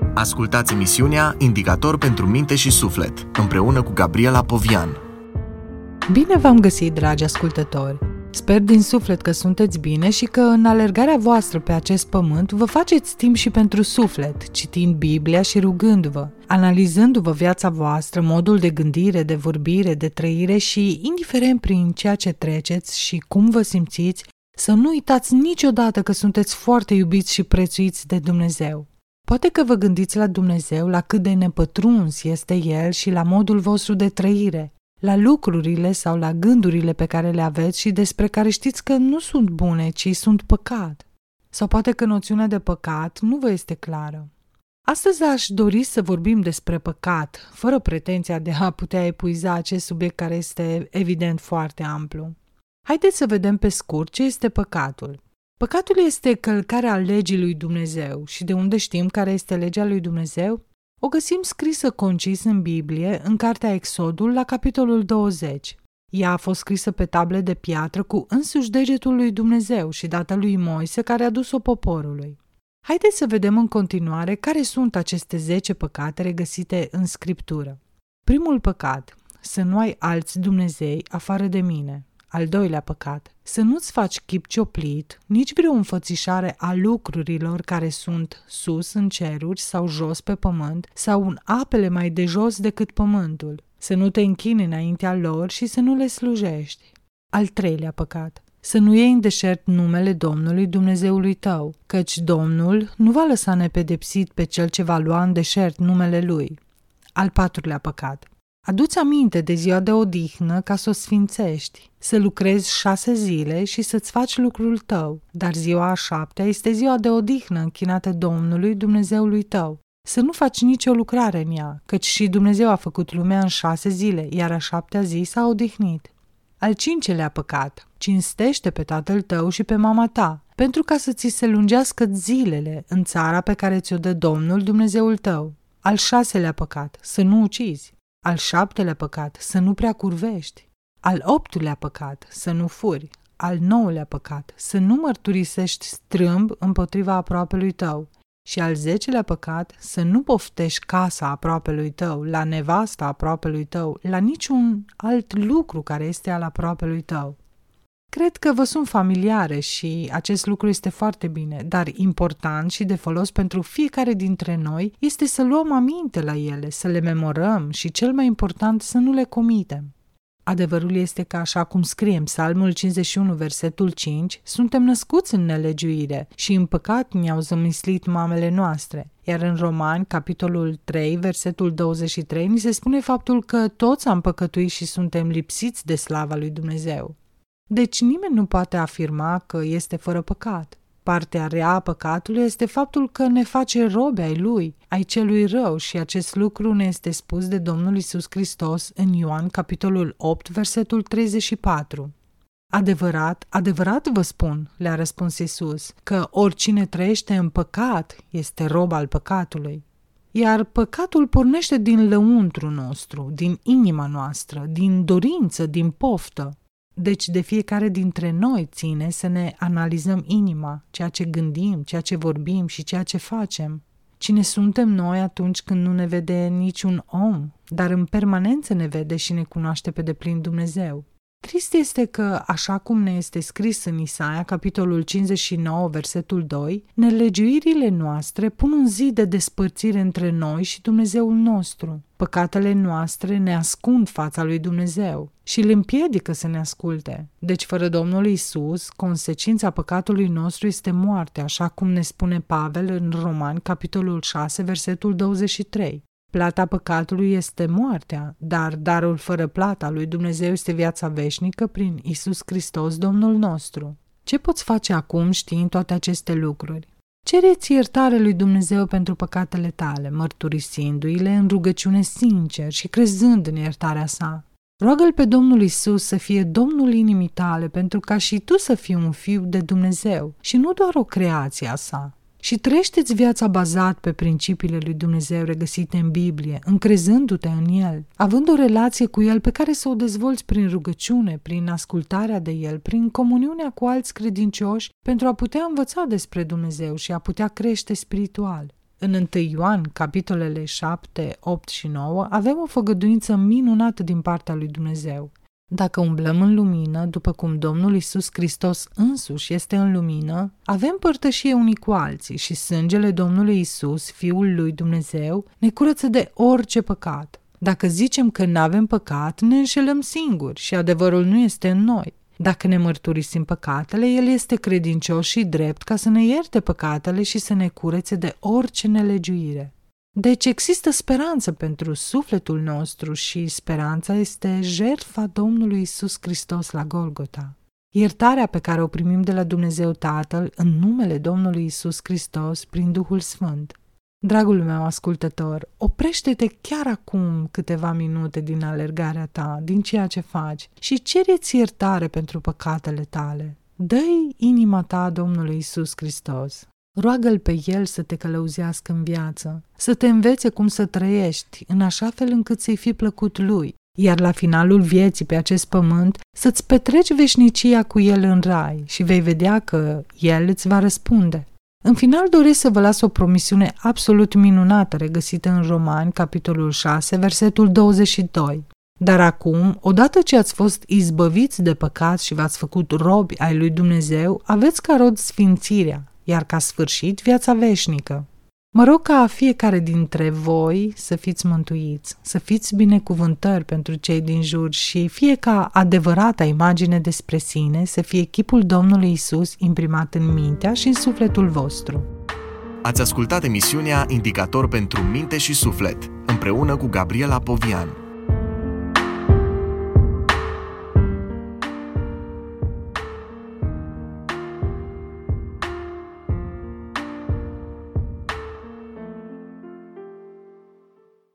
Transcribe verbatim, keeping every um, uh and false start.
Ascultați emisiunea Indicator pentru minte și suflet, împreună cu Gabriela Povian. Bine v-am găsit, dragi ascultători! Sper din suflet că sunteți bine și că în alergarea voastră pe acest pământ vă faceți timp și pentru suflet, citind Biblia și rugându-vă, analizându-vă viața voastră, modul de gândire, de vorbire, de trăire și, indiferent prin ceea ce treceți și cum vă simțiți, să nu uitați niciodată că sunteți foarte iubiți și prețuiți de Dumnezeu. Poate că vă gândiți la Dumnezeu, la cât de nepătruns este El și la modul vostru de trăire, la lucrurile sau la gândurile pe care le aveți și despre care știți că nu sunt bune, ci sunt păcat. Sau poate că noțiunea de păcat nu vă este clară. Astăzi aș dori să vorbim despre păcat, fără pretenția de a putea epuiza acest subiect care este evident foarte amplu. Haideți să vedem pe scurt ce este păcatul. Păcatul este călcarea legii lui Dumnezeu și de unde știm care este legea lui Dumnezeu? O găsim scrisă concis în Biblie, în cartea Exodul, la capitolul douăzeci. Ea a fost scrisă pe table de piatră cu însuși degetul lui Dumnezeu și dată lui Moise, care a dus-o poporului. Haideți să vedem în continuare care sunt aceste zece păcate regăsite în Scriptură. Primul păcat, să nu ai alți Dumnezei afară de mine. Al doilea păcat, să nu-ți faci chip cioplit, nici vreo înfățișare a lucrurilor care sunt sus în ceruri sau jos pe pământ sau în apele mai de jos decât pământul, să nu te închini înaintea lor și să nu le slujești. Al treilea păcat, să nu iei în deșert numele Domnului Dumnezeului tău, căci Domnul nu va lăsa nepedepsit pe cel ce va lua în deșert numele Lui. Al patrulea păcat, adu-ți aminte de ziua de odihnă ca să o sfințești, să lucrezi șase zile și să-ți faci lucrul tău, dar ziua a șaptea este ziua de odihnă închinată Domnului Dumnezeului tău. Să nu faci nicio lucrare în ea, căci și Dumnezeu a făcut lumea în șase zile, iar a șaptea zi s-a odihnit. Al cincelea păcat, cinstește pe tatăl tău și pe mama ta, pentru ca să ți se lungească zilele în țara pe care ți-o dă Domnul Dumnezeul tău. Al șaselea păcat, să nu ucizi. Al șaptelea păcat, să nu prea curvești. Al optulea păcat, să nu furi. Al nouălea păcat, să nu mărturisești strâmb împotriva aproapelui tău. Și al zecelea păcat, să nu poftești casa aproapelui tău, la nevasta aproapelui tău, la niciun alt lucru care este al aproapelui tău. Cred că vă sunt familiare și acest lucru este foarte bine, dar important și de folos pentru fiecare dintre noi este să luăm aminte la ele, să le memorăm și, cel mai important, să nu le comitem. Adevărul este că, așa cum scrie în Psalmul cincizeci și unu, versetul cinci, suntem născuți în nelegiuire și în păcat ne-au zămislit mamele noastre. Iar în Romani, capitolul trei, versetul douăzeci și trei, ni se spune faptul că toți am păcătuit și suntem lipsiți de slava lui Dumnezeu. Deci nimeni nu poate afirma că este fără păcat. Partea rea a păcatului este faptul că ne face robi ai lui, ai celui rău, și acest lucru ne este spus de Domnul Iisus Hristos în Ioan, capitolul opt, versetul treizeci și patru. Adevărat, adevărat vă spun, le-a răspuns Iisus, că oricine trăiește în păcat este rob al păcatului. Iar păcatul pornește din lăuntru nostru, din inima noastră, din dorință, din poftă. Deci de fiecare dintre noi ține să ne analizăm inima, ceea ce gândim, ceea ce vorbim și ceea ce facem. Cine suntem noi atunci când nu ne vede niciun om, dar în permanență ne vede și ne cunoaște pe deplin Dumnezeu? Trist este că, așa cum ne este scris în Isaia, capitolul cincizeci și nouă, versetul doi, nelegiuirile noastre pun un zid de despărțire între noi și Dumnezeul nostru. Păcatele noastre ne ascund fața lui Dumnezeu și îl împiedică să ne asculte. Deci, fără Domnul Iisus, consecința păcatului nostru este moarte, așa cum ne spune Pavel în Romani, capitolul șase, versetul douăzeci și trei. Plata păcatului este moartea, dar darul fără plata lui Dumnezeu este viața veșnică prin Iisus Hristos, Domnul nostru. Ce poți face acum știind toate aceste lucruri? Cereți iertare lui Dumnezeu pentru păcatele tale, mărturisindu-i-le în rugăciune sincer și crezând în iertarea sa. Roagă-L pe Domnul Iisus să fie Domnul inimii tale, pentru ca și tu să fii un fiu de Dumnezeu și nu doar o creație a sa. Și trăiește-ți viața bazat pe principiile lui Dumnezeu regăsite în Biblie, încrezându-te în El, având o relație cu El pe care să o dezvolți prin rugăciune, prin ascultarea de El, prin comuniunea cu alți credincioși, pentru a putea învăța despre Dumnezeu și a putea crește spiritual. În întâi Ioan, capitolele șapte, opt și nouă, avem o făgăduință minunată din partea lui Dumnezeu. Dacă umblăm în lumină, după cum Domnul Iisus Hristos însuși este în lumină, avem părtășie unii cu alții și sângele Domnului Iisus, Fiul lui Dumnezeu, ne curăță de orice păcat. Dacă zicem că n-avem păcat, ne înșelăm singuri și adevărul nu este în noi. Dacă ne mărturisim păcatele, El este credincios și drept ca să ne ierte păcatele și să ne curețe de orice nelegiuire. Deci există speranță pentru sufletul nostru și speranța este jertfa Domnului Iisus Hristos la Golgota. Iertarea pe care o primim de la Dumnezeu Tatăl în numele Domnului Iisus Hristos prin Duhul Sfânt. Dragul meu ascultător, oprește-te chiar acum câteva minute din alergarea ta, din ceea ce faci și cere-ți iertare pentru păcatele tale. Dă-i inima ta Domnului Iisus Hristos. Roagă-L pe El să te călăuzească în viață, să te învețe cum să trăiești, în așa fel încât să-i fi plăcut Lui, iar la finalul vieții pe acest pământ să-ți petreci veșnicia cu El în rai și vei vedea că El îți va răspunde. În final doresc să vă las o promisiune absolut minunată regăsită în Romani, capitolul șase, versetul douăzeci și doi. Dar acum, odată ce ați fost izbăviți de păcat și v-ați făcut robi ai lui Dumnezeu, aveți ca rod sfințirea, iar ca sfârșit viața veșnică. Mă rog ca fiecare dintre voi să fiți mântuiți, să fiți binecuvântări pentru cei din jur și fie ca adevărata imagine despre sine să fie chipul Domnului Iisus imprimat în mintea și în sufletul vostru. Ați ascultat emisiunea Indicator pentru minte și suflet, împreună cu Gabriela Povian.